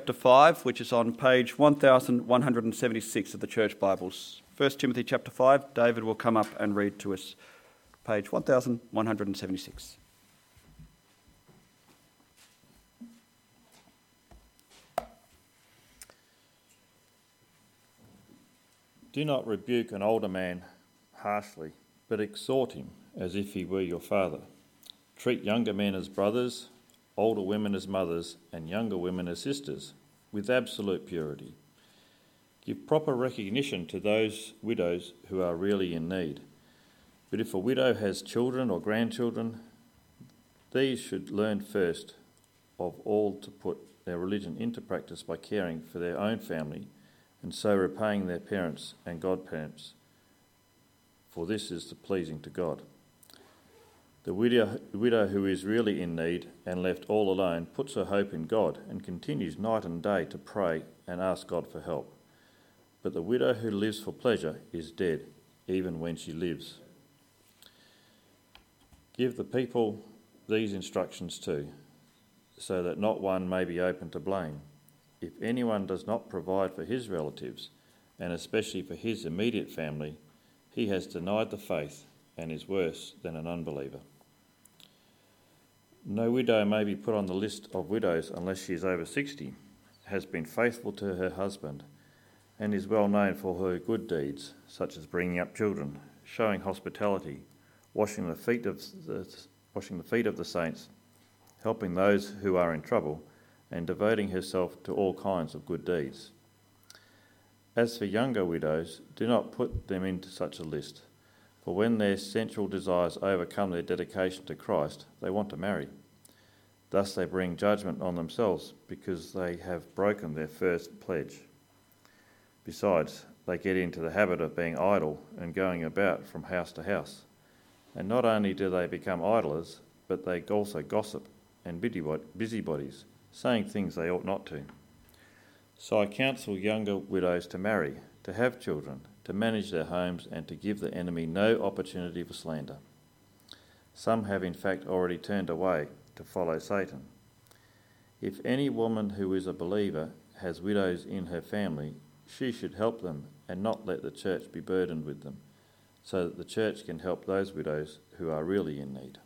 chapter 5, which is on page 1176 of the Church Bibles. 1 Timothy chapter 5, David will come up and read to us page 1176. Do not rebuke an older man harshly, but exhort him as if he were your father. Treat younger men as brothers, older women as mothers, and younger women as sisters, with absolute purity. Give proper recognition to those widows who are really in need. But if a widow has children or grandchildren, these should learn first of all to put their religion into practice by caring for their own family, and so repaying their parents and godparents, for this is pleasing to God. The widow who is really in need and left all alone puts her hope in God and continues night and day to pray and ask God for help. But the widow who lives for pleasure is dead, even when she lives. Give the people these instructions too, so that not one may be open to blame. If anyone does not provide for his relatives, and especially for his immediate family, he has denied the faith and is worse than an unbeliever. No widow may be put on the list of widows unless she is over 60, has been faithful to her husband, and is well known for her good deeds, such as bringing up children, showing hospitality, washing the feet of the saints, helping those who are in trouble, and devoting herself to all kinds of good deeds. As for younger widows, do not put them into such a list, for when their sensual desires overcome their dedication to Christ, they want to marry. Thus they bring judgment on themselves because they have broken their first pledge. Besides, they get into the habit of being idle and going about from house to house. And not only do they become idlers, but they also gossip and busybodies, saying things they ought not to. So I counsel younger widows to marry, to have children, to manage their homes, and to give the enemy no opportunity for slander. Some have in fact already turned away to follow Satan. If any woman who is a believer has widows in her family, she should help them and not let the church be burdened with them, so that the church can help those widows who are really in need.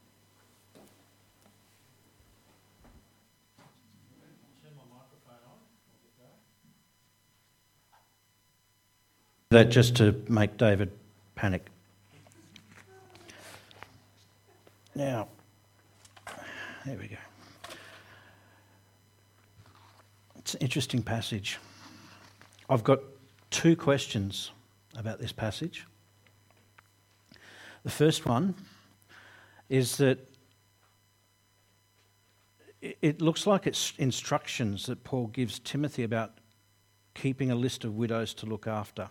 That just to make David panic. Now, there we go. It's an interesting passage. I've got two questions about this passage. The first one is that it looks like it's instructions that Paul gives Timothy about keeping a list of widows to look after.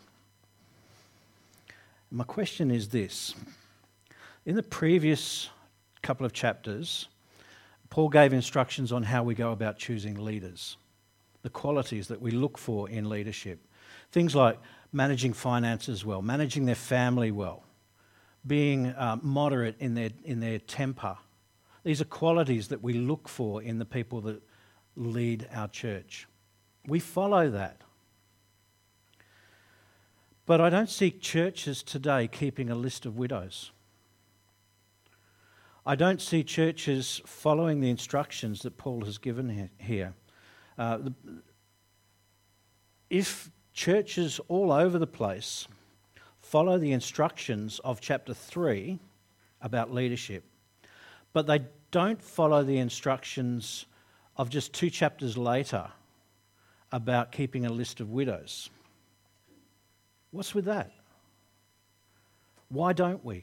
My question is this. In the previous couple of chapters, Paul gave instructions on how we go about choosing leaders, the qualities that we look for in leadership. Things like managing finances well, managing their family well, being moderate in their temper. These are qualities that we look for in the people that lead our church. We follow that. But I don't see churches today keeping a list of widows. I don't see churches following the instructions that Paul has given here. If churches all over the place follow the instructions of chapter 3 about leadership, but they don't follow the instructions of just 2 chapters later about keeping a list of widows, what's with that? Why don't we?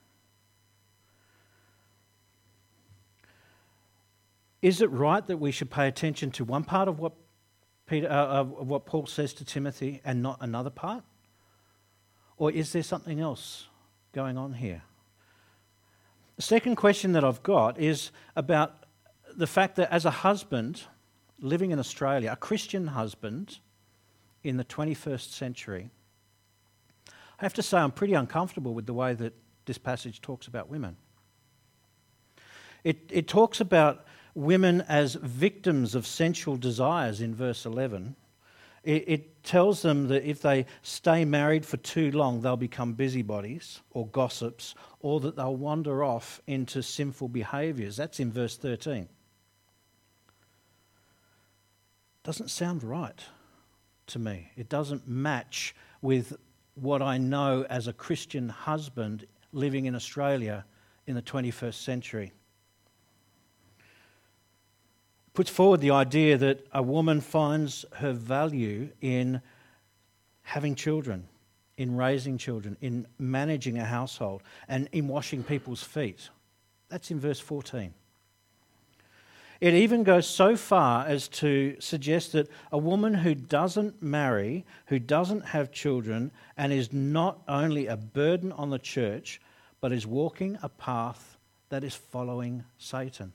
Is it right that we should pay attention to one part of what Paul says to Timothy and not another part? Or is there something else going on here? The second question that I've got is about the fact that as a husband living in Australia, a Christian husband in the 21st century, I have to say I'm pretty uncomfortable with the way that this passage talks about women. It talks about women as victims of sensual desires in verse 11. It tells them that if they stay married for too long, they'll become busybodies or gossips, or that they'll wander off into sinful behaviours. That's in verse 13. Doesn't sound right to me. It doesn't match with what I know as a Christian husband living in Australia in the 21st century. Puts forward the idea that a woman finds her value in having children, in raising children, in managing a household, and in washing people's feet. That's in verse 14. It even goes so far as to suggest that a woman who doesn't marry, who doesn't have children, and is not only a burden on the church, but is walking a path that is following Satan.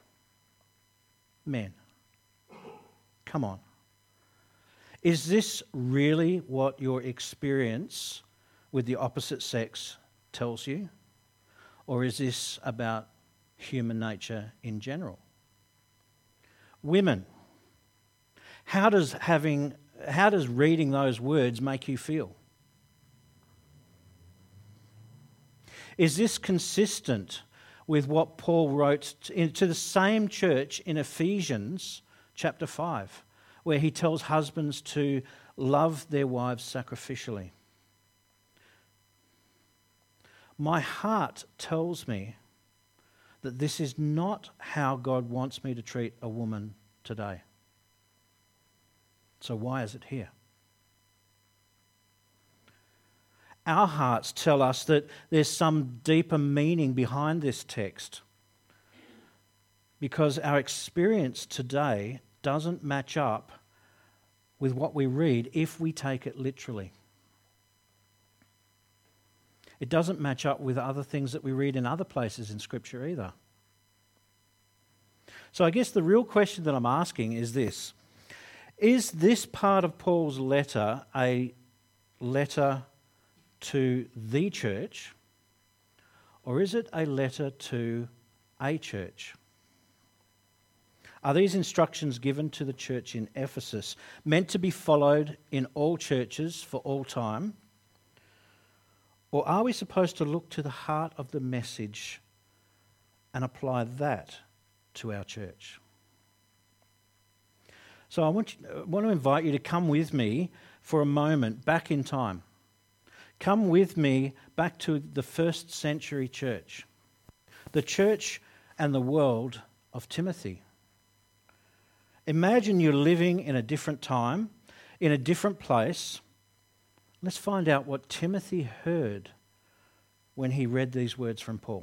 Men, come on. Is this really what your experience with the opposite sex tells you? Or is this about human nature in general? Women, how does reading those words make you feel? Is this consistent with what Paul wrote to the same church in Ephesians chapter 5, where he tells husbands to love their wives sacrificially? My heart tells me that this is not how God wants me to treat a woman today. So why is it here? Our hearts tell us that there's some deeper meaning behind this text, because our experience today doesn't match up with what we read if we take it literally. It doesn't match up with other things that we read in other places in Scripture either. So I guess the real question that I'm asking is this: is this part of Paul's letter a letter to the church, or is it a letter to a church? Are these instructions given to the church in Ephesus meant to be followed in all churches for all time? Or are we supposed to look to the heart of the message and apply that to our church? So I want to invite you to come with me for a moment back in time. Come with me back to the first century church, the church and the world of Timothy. Imagine you're living in a different time, in a different place. Let's find out what Timothy heard when he read these words from Paul.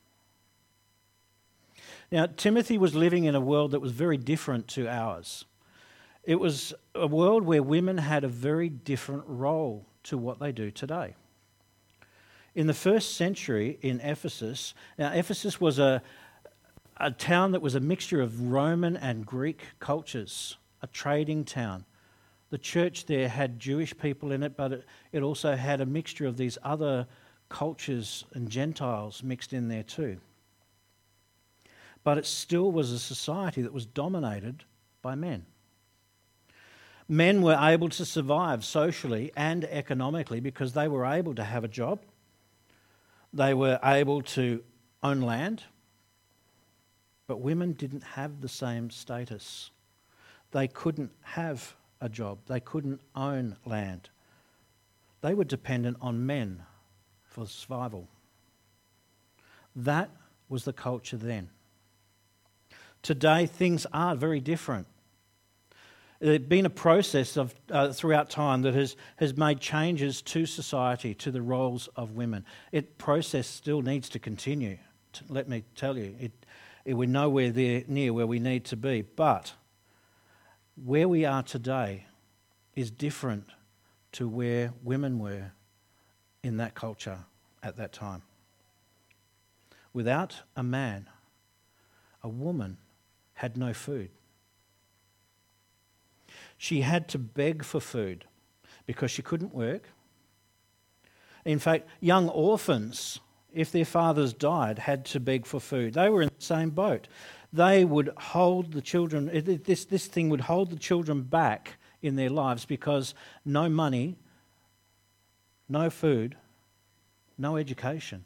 Now, Timothy was living in a world that was very different to ours. It was a world where women had a very different role to what they do today. In the first century in Ephesus, now Ephesus was a town that was a mixture of Roman and Greek cultures, a trading town. The church there had Jewish people in it, but it also had a mixture of these other cultures and Gentiles mixed in there too. But it still was a society that was dominated by men. Men were able to survive socially and economically because they were able to have a job. They were able to own land. But women didn't have the same status. They couldn't have a job. They couldn't own land. They were dependent on men for survival. That was the culture then. Today, things are very different. There's been a process of throughout time that has made changes to society, to the roles of women. Process still needs to continue. Let me tell you, we're nowhere near where we need to be. But where we are today is different to where women were in that culture at that time. Without a man, a woman had no food. She had to beg for food because she couldn't work. In fact, young orphans, if their fathers died, had to beg for food. They were in the same boat. they would hold the children, this thing would hold the children back in their lives because no money, no food, no education.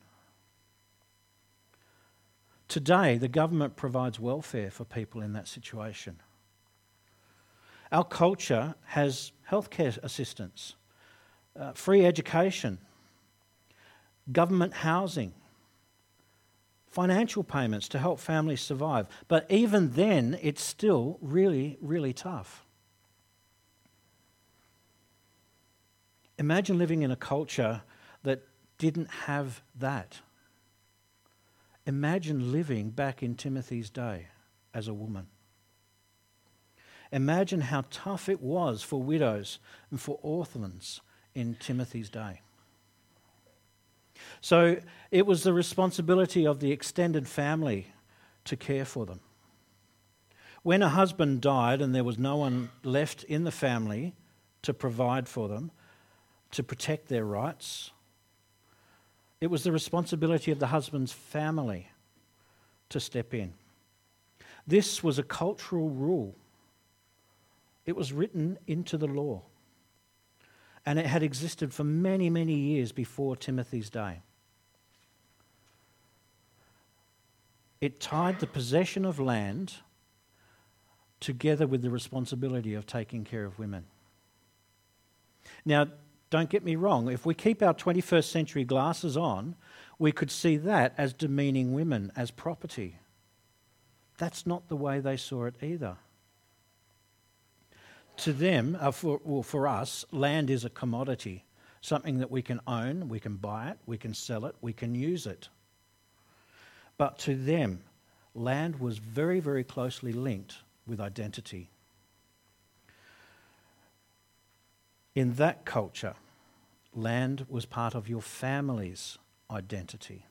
Today, the government provides welfare for people in that situation. Our culture has healthcare assistance, free education, government housing, financial payments to help families survive. But even then, it's still really, really tough. Imagine living in a culture that didn't have that. Imagine living back in Timothy's day as a woman. Imagine how tough it was for widows and for orphans in Timothy's day. So it was the responsibility of the extended family to care for them. When a husband died and there was no one left in the family to provide for them, to protect their rights, it was the responsibility of the husband's family to step in. This was a cultural rule. It was written into the law. And it had existed for many, many years before Timothy's day. It tied the possession of land together with the responsibility of taking care of women. Now, don't get me wrong, if we keep our 21st century glasses on, we could see that as demeaning women as property. That's not the way they saw it either. To them, for us, land is a commodity, something that we can own, we can buy it, we can sell it, we can use it. But to them, land was very, very closely linked with identity. In that culture, land was part of your family's identity.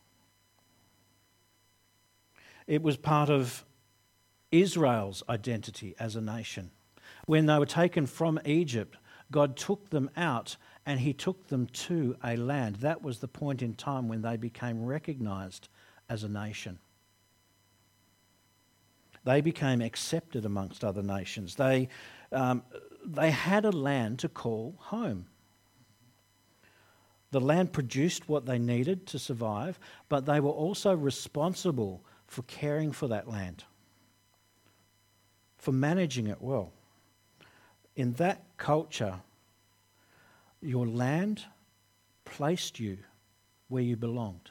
It was part of Israel's identity as a nation. When they were taken from Egypt, God took them out and he took them to a land. That was the point in time when they became recognized as a nation. They became accepted amongst other nations. They had a land to call home. The land produced what they needed to survive, but they were also responsible for caring for that land, for managing it well. In that culture, your land placed you where you belonged.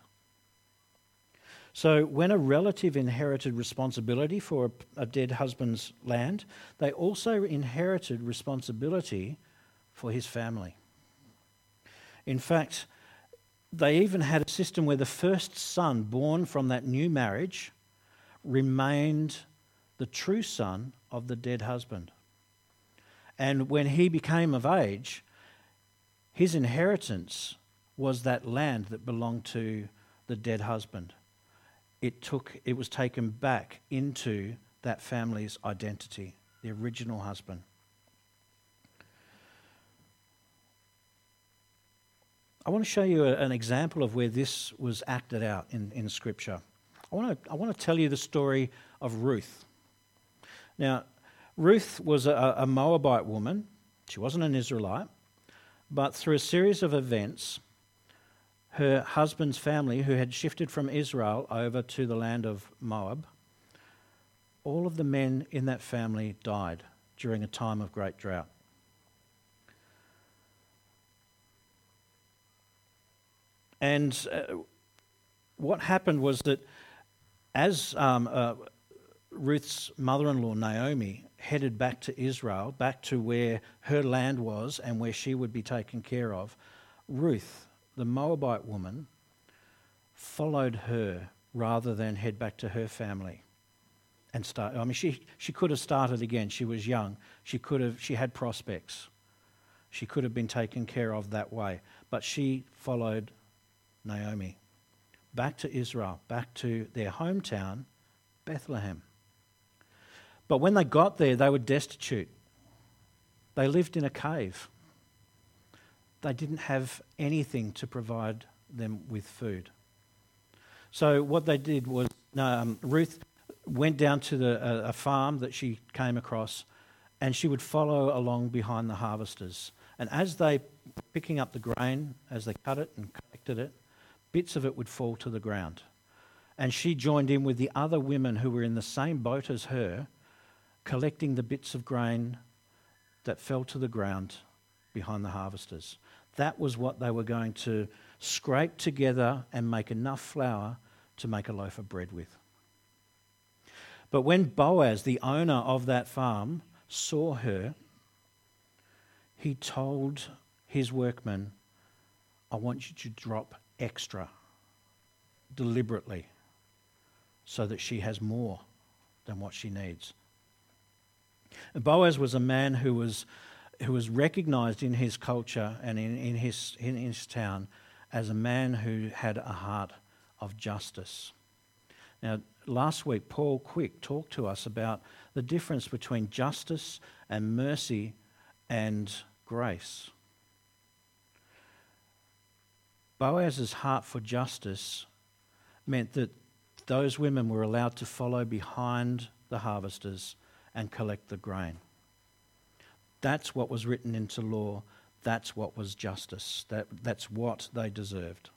So when a relative inherited responsibility for a dead husband's land, they also inherited responsibility for his family. In fact, they even had a system where the first son born from that new marriage remained the true son of the dead husband. And when he became of age, his inheritance was that land that belonged to the dead husband. It was taken back into that family's identity, the original husband. I want to show you an example of where this was acted out in Scripture. I want to tell you the story of Ruth. Now, Ruth was a Moabite woman. She wasn't an Israelite. But through a series of events, her husband's family, who had shifted from Israel over to the land of Moab, all of the men in that family died during a time of great drought. And what happened was that as Ruth's mother-in-law, Naomi, headed back to Israel, back to where her land was and where she would be taken care of, Ruth, the Moabite woman, followed her rather than head back to her family and start. I mean, she could have started again. She was young. She had prospects. She could have been taken care of that way. But she followed Naomi back to Israel, back to their hometown, Bethlehem. But when they got there, they were destitute. They lived in a cave. They didn't have anything to provide them with food. So what they did was, Ruth went down to a farm that she came across, and she would follow along behind the harvesters. And as they picking up the grain, as they cut it and collected it, bits of it would fall to the ground. And she joined in with the other women who were in the same boat as her, collecting the bits of grain that fell to the ground behind the harvesters. That was what they were going to scrape together and make enough flour to make a loaf of bread with. But when Boaz, the owner of that farm, saw her, he told his workmen, I want you to drop extra deliberately so that she has more than what she needs. And Boaz was a man who was recognised in his culture and in his town as a man who had a heart of justice. Now, last week, Paul Quick talked to us about the difference between justice and mercy and grace. Boaz's heart for justice meant that those women were allowed to follow behind the harvesters and collect the grain. That's what was written into law. That's what was justice. That's what they deserved.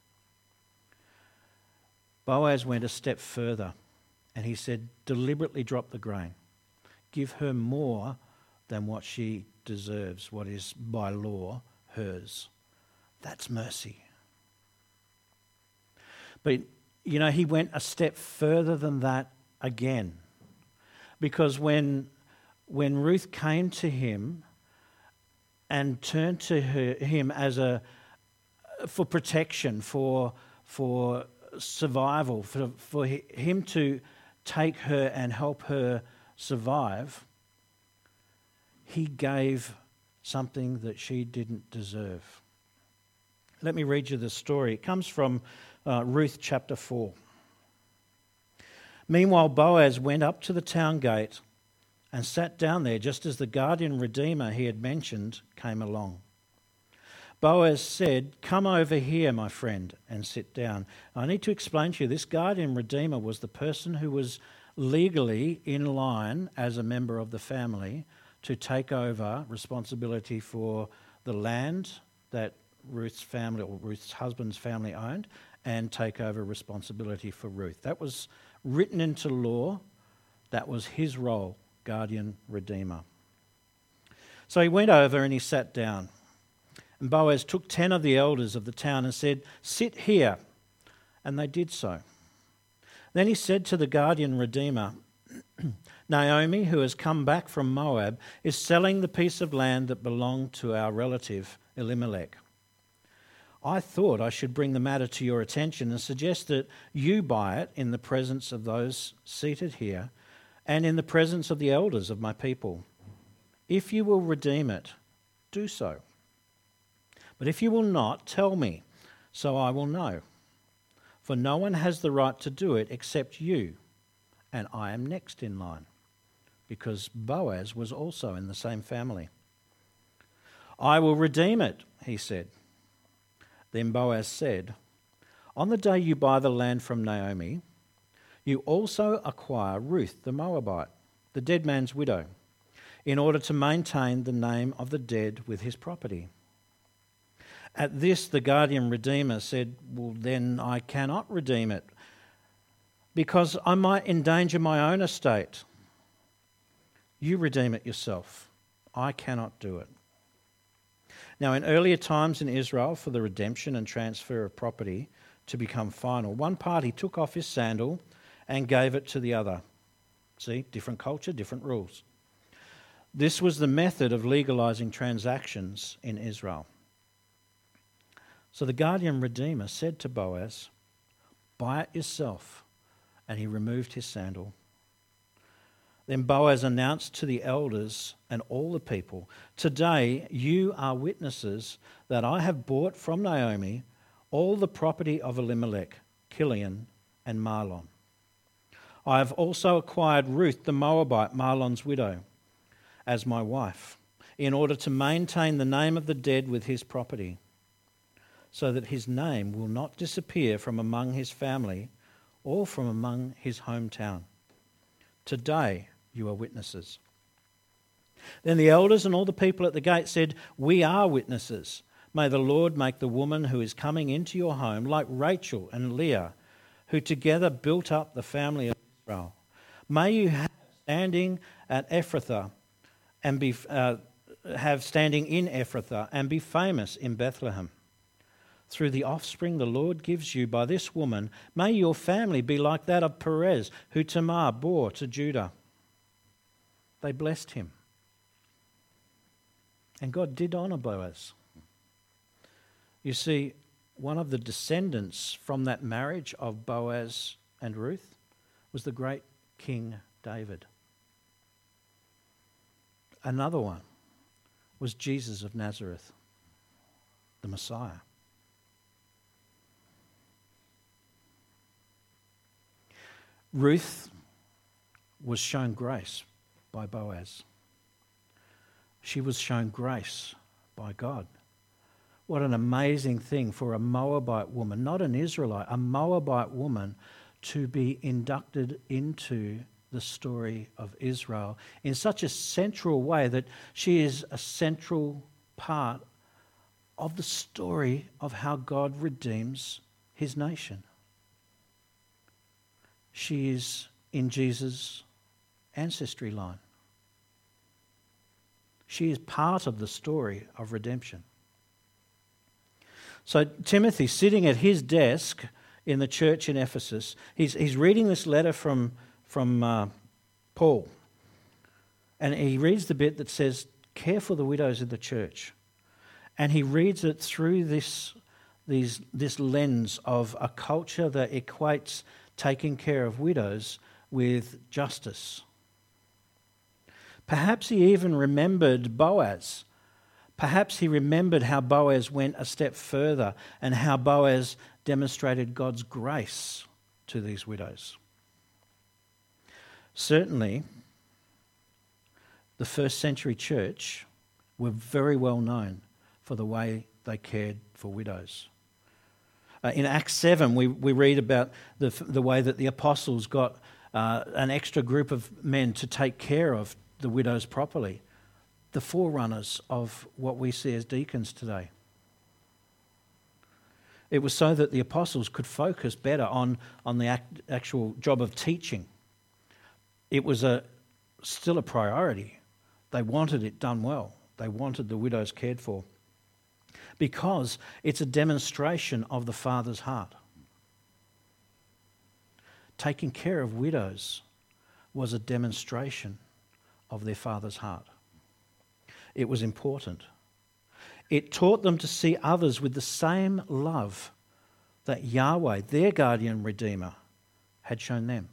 Boaz went a step further and he said, deliberately drop the grain. Give her more than what she deserves, what is by law hers. That's mercy. But, he went a step further than that again. Because when Ruth came to him and turned to him for protection, for survival, for him to take her and help her survive, he gave something that she didn't deserve. Let me read you the story. It comes from Ruth chapter 4. Meanwhile, Boaz went up to the town gate and sat down there just as the guardian redeemer he had mentioned came along. Boaz said, "Come over here, my friend, and sit down." I need to explain to you, this guardian redeemer was the person who was legally in line as a member of the family to take over responsibility for the land that Ruth's family or Ruth's husband's family owned and take over responsibility for Ruth. That was written into law. That was his role, guardian redeemer. So he went over and he sat down. And Boaz took 10 of the elders of the town and said, "Sit here." And they did so. Then he said to the guardian redeemer, "Naomi, who has come back from Moab, is selling the piece of land that belonged to our relative Elimelech. I thought I should bring the matter to your attention and suggest that you buy it in the presence of those seated here and in the presence of the elders of my people. If you will redeem it, do so. But if you will not, tell me, so I will know. For no one has the right to do it except you, and I am next in line," because Boaz was also in the same family. "I will redeem it," he said. Then Boaz said, "On the day you buy the land from Naomi, you also acquire Ruth the Moabite, the dead man's widow, in order to maintain the name of the dead with his property." At this, the guardian redeemer said, "Well, then I cannot redeem it, because I might endanger my own estate. You redeem it yourself. I cannot do it." Now, in earlier times in Israel, for the redemption and transfer of property to become final, one party took off his sandal and gave it to the other. See, different culture, different rules. This was the method of legalizing transactions in Israel. So the guardian redeemer said to Boaz, "Buy it yourself," and he removed his sandal. Then Boaz announced to the elders and all the people, "Today you are witnesses that I have bought from Naomi all the property of Elimelech, Kilion, and Mahlon. I have also acquired Ruth the Moabite, Mahlon's widow, as my wife, in order to maintain the name of the dead with his property, so that his name will not disappear from among his family or from among his hometown. Today you are witnesses." Then the elders and all the people at the gate said, "We are witnesses. May the Lord make the woman who is coming into your home like Rachel and Leah, who together built up the family of Israel. May you have standing at Ephrathah and have standing in Ephrathah and be famous in Bethlehem. Through the offspring the Lord gives you by this woman, may your family be like that of Perez, who Tamar bore to Judah." They blessed him. And God did honour Boaz. You see, one of the descendants from that marriage of Boaz and Ruth was the great King David. Another one was Jesus of Nazareth, the Messiah. Ruth was shown grace by Boaz. She was shown grace by God. What an amazing thing for a Moabite woman, not an Israelite, a Moabite woman to be inducted into the story of Israel in such a central way that she is a central part of the story of how God redeems his nation. She is in Jesus' ancestry line. She is part of the story of redemption. So Timothy, sitting at his desk in the church in Ephesus, he's reading this letter from Paul. And he reads the bit that says, "Care for the widows of the church." And he reads it through this lens of a culture that equates taking care of widows with justice. Perhaps he even remembered Boaz. Perhaps he remembered how Boaz went a step further and how Boaz demonstrated God's grace to these widows. Certainly, the first century church were very well known for the way they cared for widows. In Acts 7, we read about the way that the apostles got an extra group of men to take care of the widows properly, the forerunners of what we see as deacons today. It was so that the apostles could focus better on the actual job of teaching. It was still a priority. They wanted it done well. They wanted the widows cared for, because it's a demonstration of the Father's heart. Taking care of widows was a demonstration of their Father's heart. It was important. It taught them to see others with the same love that Yahweh, their guardian redeemer, had shown them.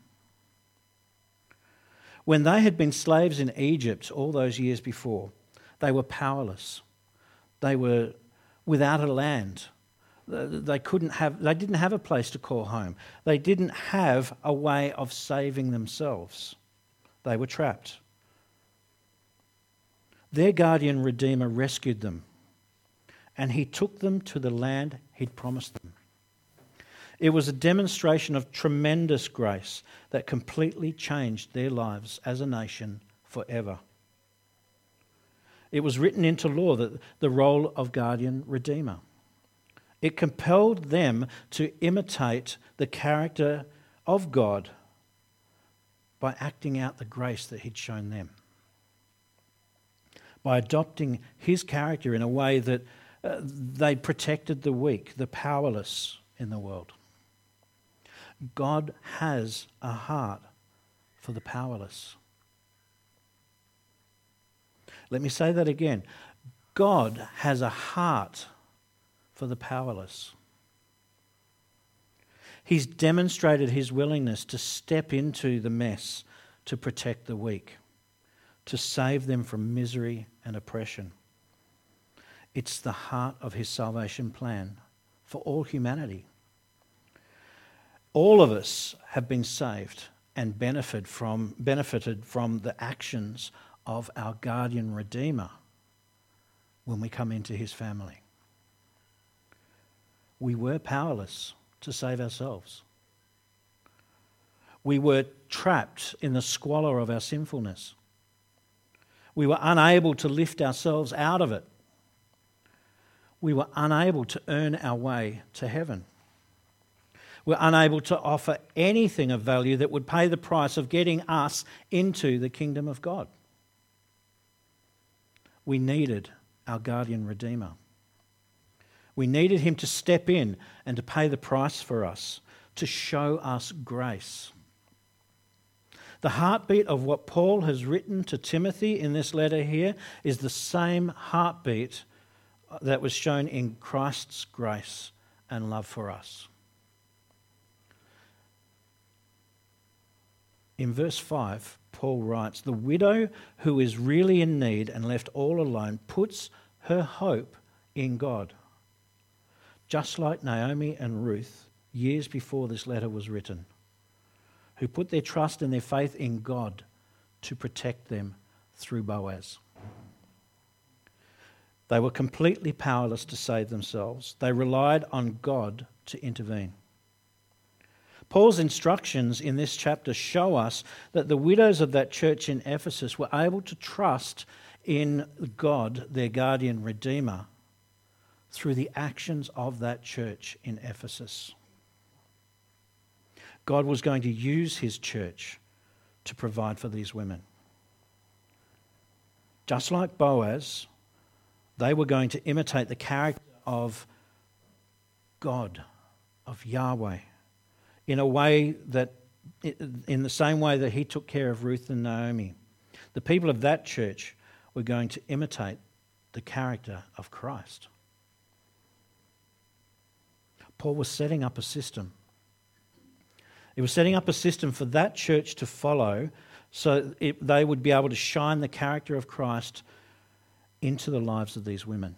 When they had been slaves in Egypt all those years before, they were powerless. They were without a land. They didn't have a place to call home. They didn't have a way of saving themselves. They were trapped. Their guardian redeemer rescued them, and he took them to the land he'd promised them. It was a demonstration of tremendous grace that completely changed their lives as a nation forever. It was written into law that the role of guardian redeemer. It compelled them to imitate the character of God by acting out the grace that he'd shown them, by adopting his character in a way that they protected the weak, the powerless in the world. God has a heart for the powerless. Let me say that again. God has a heart for the powerless. He's demonstrated his willingness to step into the mess to protect the weak, to save them from misery and oppression. It's the heart of his salvation plan for all humanity. All of us have been saved and benefited from the actions of our guardian redeemer when we come into his family. We were powerless to save ourselves. We were trapped in the squalor of our sinfulness. We were unable to lift ourselves out of it. We were unable to earn our way to heaven. We're unable to offer anything of value that would pay the price of getting us into the kingdom of God. We needed our guardian redeemer. We needed him to step in and to pay the price for us, to show us grace. The heartbeat of what Paul has written to Timothy in this letter here is the same heartbeat that was shown in Christ's grace and love for us. In verse 5, Paul writes, "The widow who is really in need and left all alone puts her hope in God." Just like Naomi and Ruth, years before this letter was written, who put their trust and their faith in God to protect them through Boaz. They were completely powerless to save themselves. They relied on God to intervene. Paul's instructions in this chapter show us that the widows of that church in Ephesus were able to trust in God, their guardian redeemer, through the actions of that church in Ephesus. God was going to use his church to provide for these women. Just like Boaz, they were going to imitate the character of God, of Yahweh, in the same way that he took care of Ruth and Naomi. The people of that church were going to imitate the character of Christ. Paul was setting up a system. He was setting up a system for that church to follow so they would be able to shine the character of Christ into the lives of these women.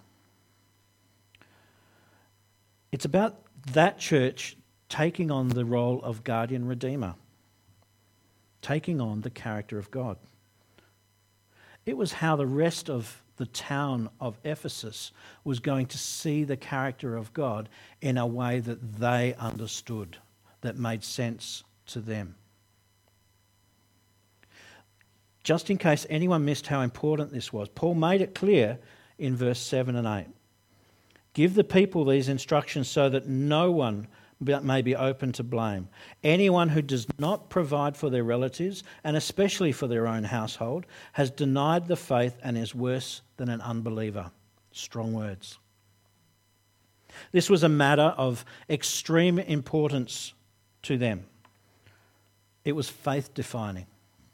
It's about that church taking on the role of guardian redeemer, taking on the character of God. It was how the rest of the town of Ephesus was going to see the character of God in a way that they understood, that made sense to them. Just in case anyone missed how important this was, Paul made it clear in verse 7 and 8. "Give the people these instructions so that no one may be open to blame. Anyone who does not provide for their relatives, and especially for their own household, has denied the faith and is worse than an unbeliever." Strong words. This was a matter of extreme importance to them. It was faith defining.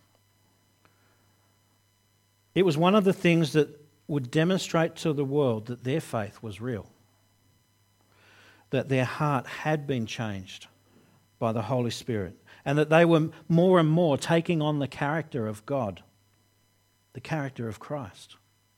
It was one of the things that would demonstrate to the world that their faith was real, that their heart had been changed by the Holy Spirit, and that they were more and more taking on the character of God, the character of Christ.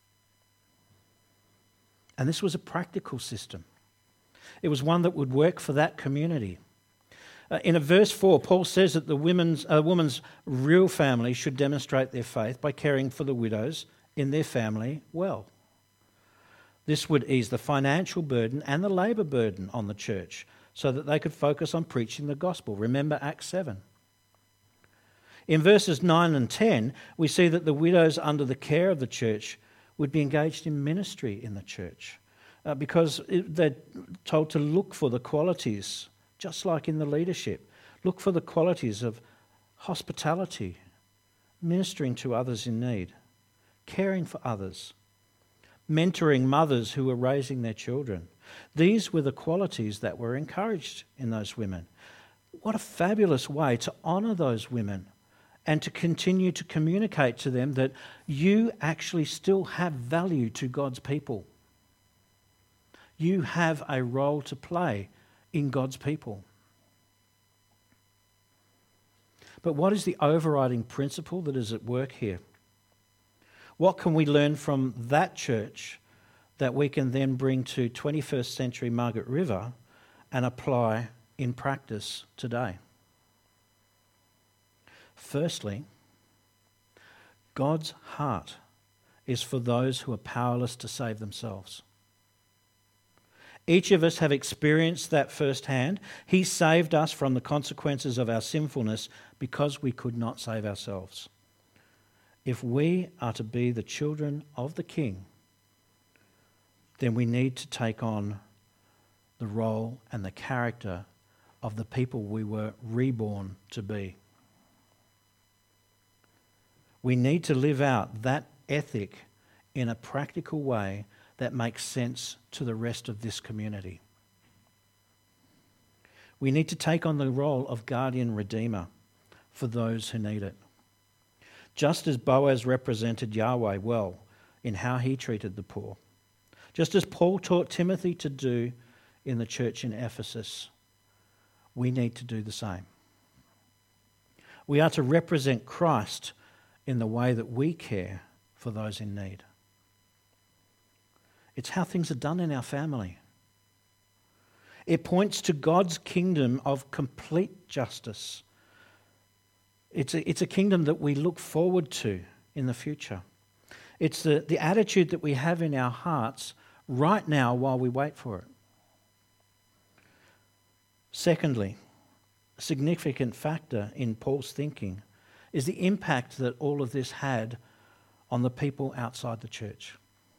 And this was a practical system. It was one that would work for that community. In verse 4, Paul says that a woman's real family should demonstrate their faith by caring for the widows in their family well. This would ease the financial burden and the labour burden on the church so that they could focus on preaching the gospel. Remember Acts 7. In verses 9 and 10, we see that the widows under the care of the church would be engaged in ministry in the church because they're told to look for the qualities, just like in the leadership. Look for the qualities of hospitality, ministering to others in need, caring for others, mentoring mothers who were raising their children. These were the qualities that were encouraged in those women. What a fabulous way to honour those women and to continue to communicate to them that you actually still have value to God's people. You have a role to play in God's people. But what is the overriding principle that is at work here? What can we learn from that church that we can then bring to 21st century Margaret River and apply in practice today? Firstly, God's heart is for those who are powerless to save themselves. Each of us have experienced that firsthand. He saved us from the consequences of our sinfulness because we could not save ourselves. If we are to be the children of the King, then we need to take on the role and the character of the people we were reborn to be. We need to live out that ethic in a practical way that makes sense to the rest of this community. We need to take on the role of guardian redeemer for those who need it. Just as Boaz represented Yahweh well in how he treated the poor, just as Paul taught Timothy to do in the church in Ephesus, we need to do the same. We are to represent Christ in the way that we care for those in need. It's how things are done in our family. It points to God's kingdom of complete justice. It's a kingdom that we look forward to in the future. It's the attitude that we have in our hearts right now while we wait for it. Secondly, a significant factor in Paul's thinking is the impact that all of this had on the people outside the church.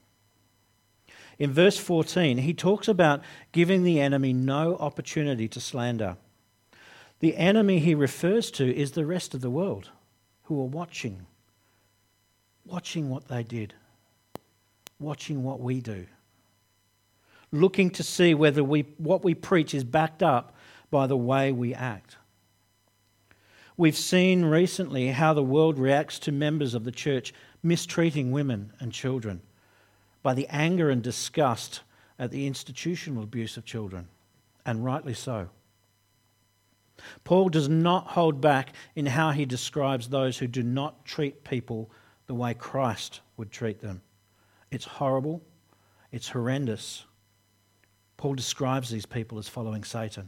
In verse 14, he talks about giving the enemy no opportunity to slander. The enemy he refers to is the rest of the world who are watching what they did, watching what we do, looking to see whether what we preach is backed up by the way we act. We've seen recently how the world reacts to members of the church mistreating women and children, by the anger and disgust at the institutional abuse of children, and rightly so. Paul does not hold back in how he describes those who do not treat people the way Christ would treat them. It's horrible, it's horrendous. Paul describes these people as following Satan.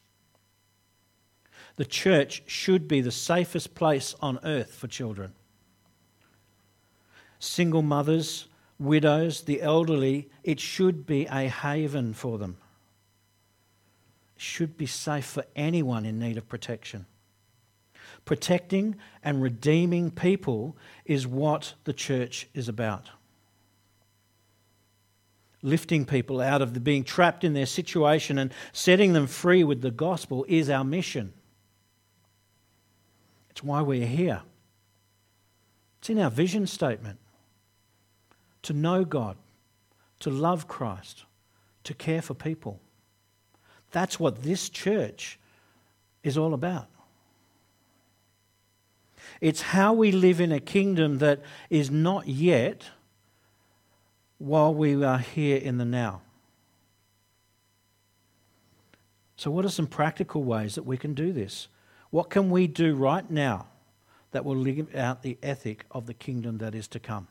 The church should be the safest place on earth for children. Single mothers, widows, the elderly, it should be a haven for them. It should be safe for anyone in need of protection. Protecting and redeeming people is what the church is about. Lifting people out of being trapped in their situation and setting them free with the gospel is our mission. It's why we're here. It's in our vision statement. To know God, to love Christ, to care for people. That's what this church is all about. It's how we live in a kingdom that is not yet while we are here in the now. So what are some practical ways that we can do this? What can we do right now that will live out the ethic of the kingdom that is to come?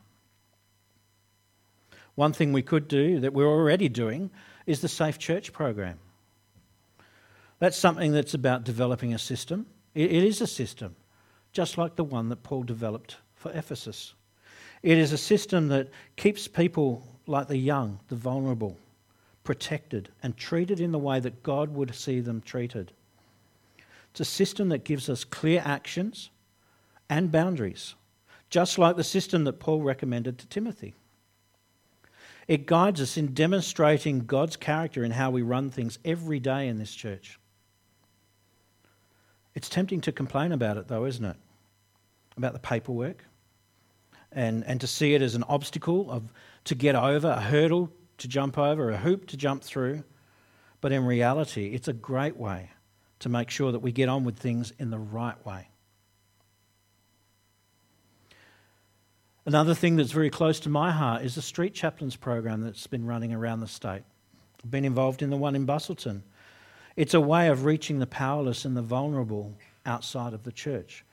One thing we could do that we're already doing is the Safe Church program. That's something that's about developing a system. It is a system, just like the one that Paul developed for Ephesus. It is a system that keeps people like the young, the vulnerable, protected and treated in the way that God would see them treated. It's a system that gives us clear actions and boundaries, just like the system that Paul recommended to Timothy. It guides us in demonstrating God's character in how we run things every day in this church. It's tempting to complain about it though, isn't it? About the paperwork and to see it as an obstacle to get over, a hurdle to jump over, a hoop to jump through. But in reality, it's a great way to make sure that we get on with things in the right way. Another thing that's very close to my heart is the Street Chaplains program that's been running around the state. I've been involved in the one in Busselton. It's a way of reaching the powerless and the vulnerable outside of the church.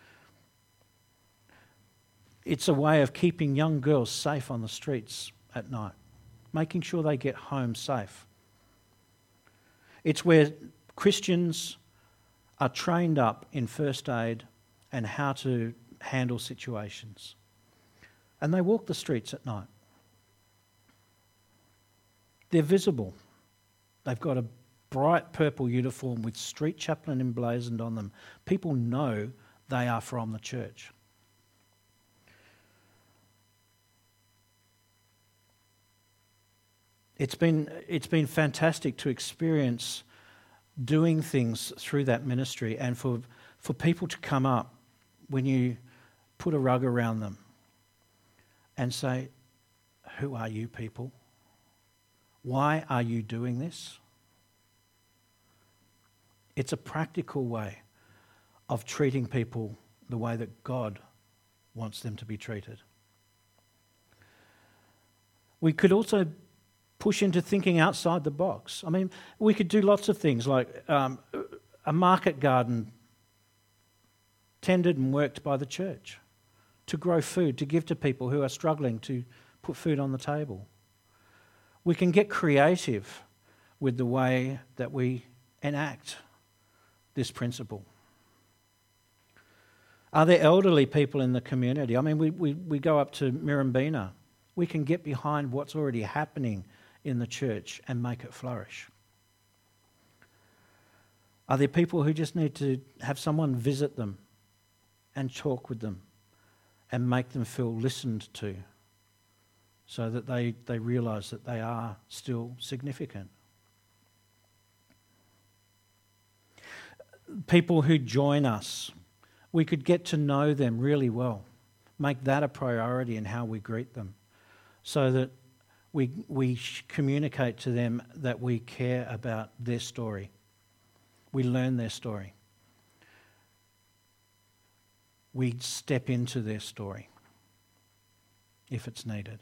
It's a way of keeping young girls safe on the streets at night, making sure they get home safe. It's where Christians are trained up in first aid and how to handle situations. And they walk the streets at night. They're visible. They've got a bright purple uniform with street chaplain emblazoned on them. People know they are from the church. It's been fantastic to experience doing things through that ministry, and for people to come up when you put a rug around them and say, "Who are you people? Why are you doing this?" It's a practical way of treating people the way that God wants them to be treated. We could also push into thinking outside the box. I mean, we could do lots of things like a market garden tended and worked by the church to grow food, to give to people who are struggling to put food on the table. We can get creative with the way that we enact this principle. Are there elderly people in the community? I mean, we go up to Mirrambina. We can get behind what's already happening in the church and make it flourish. Are there people who just need to have someone visit them and talk with them and make them feel listened to so that they realise that they are still significant? People who join us, we could get to know them really well, make that a priority in how we greet them so that we communicate to them that we care about their story. We learn their story. We step into their story if it's needed.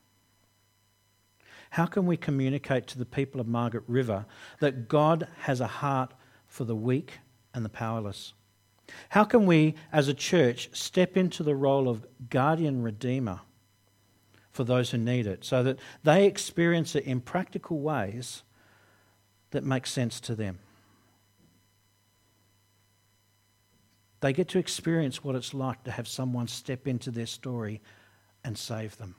How can we communicate to the people of Margaret River that God has a heart for the weak and the powerless? How can we, as a church, step into the role of guardian redeemer for those who need it so that they experience it in practical ways that make sense to them? They get to experience what it's like to have someone step into their story and save them.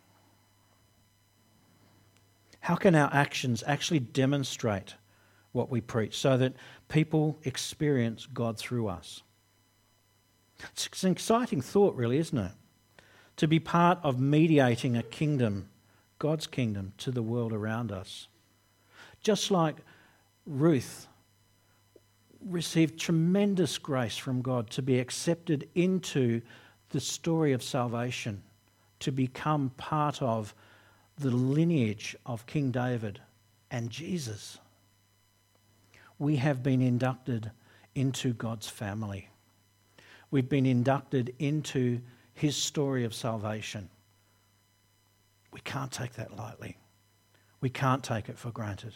How can our actions actually demonstrate what we preach so that people experience God through us? It's an exciting thought, really, isn't it? To be part of mediating a kingdom, God's kingdom, to the world around us. Just like Ruth received tremendous grace from God to be accepted into the story of salvation, to become part of the lineage of King David and Jesus. We have been inducted into God's family. We've been inducted into his story of salvation. We can't take that lightly. We can't take it for granted.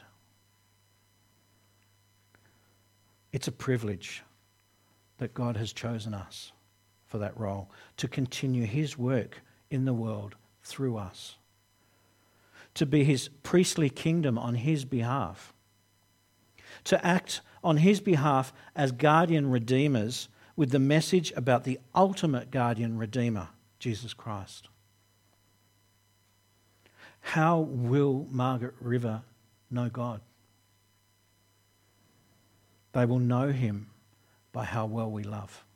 It's a privilege that God has chosen us for that role, to continue his work in the world through us, to be his priestly kingdom on his behalf, to act on his behalf as guardian redeemers with the message about the ultimate guardian redeemer, Jesus Christ. How will Margaret River know God? They will know him by how well we love.